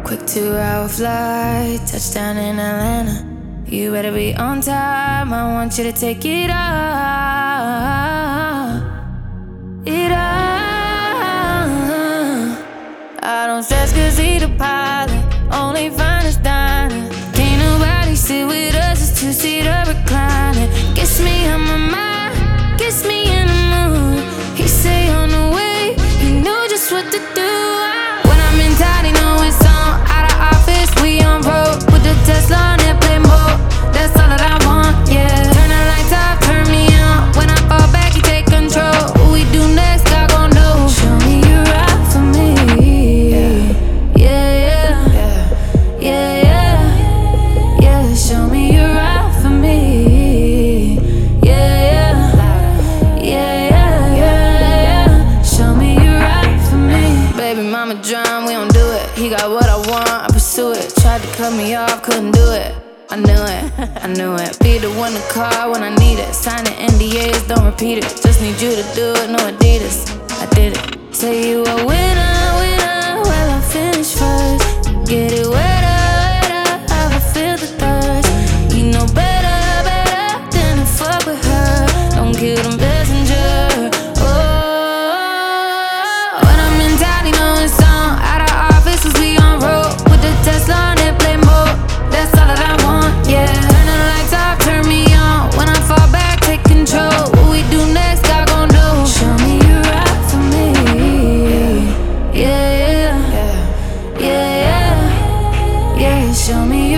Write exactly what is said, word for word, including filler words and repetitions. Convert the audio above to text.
Quick two-hour flight, touchdown in Atlanta. You better be on time, I want you to take it off. It off. I don't stress cause he the pilot, only finest diner. Can't nobody sit with us, it's two-seater recliner. Gets me on my mind, gets me in the mood. He say on the way, he knew just what to do. When I'm in tight, he know it's on. Out of office, we on road with the Tesla on airplane mode. That's all that I want, yeah. Turn the lights off, turn me on. When I fall back, you take control. What we do next, God gon' know. Show me you ride for me. Yeah, yeah, yeah, yeah, yeah. Show me you ride for me. Yeah, yeah, yeah, yeah, yeah. Show me you ride for me. Baby mama drown, we don't do it. He got what I want, I pursue it. Tried to cut me off, couldn't do it. I knew it, I knew it. Be the one to call when I need it. Signing N D As, don't repeat it. Just need you to do it, no Adidas. I did it. Say you a winner, winner. Well, I finish first. Get it wetter, wetter. I will feel the thirst. You know better, better than to fuck with her. Don't kill them messenger. Oh, when I'm in town, you know it's on. Out of office, cause we on road with the Tesla on airplane mode. That's all that I want, yeah. Turn the lights off, turn me on. When I fall back, take control. What we do next, God gon' know. Show me you ride for me. Yeah, yeah, yeah, yeah, yeah. Show me you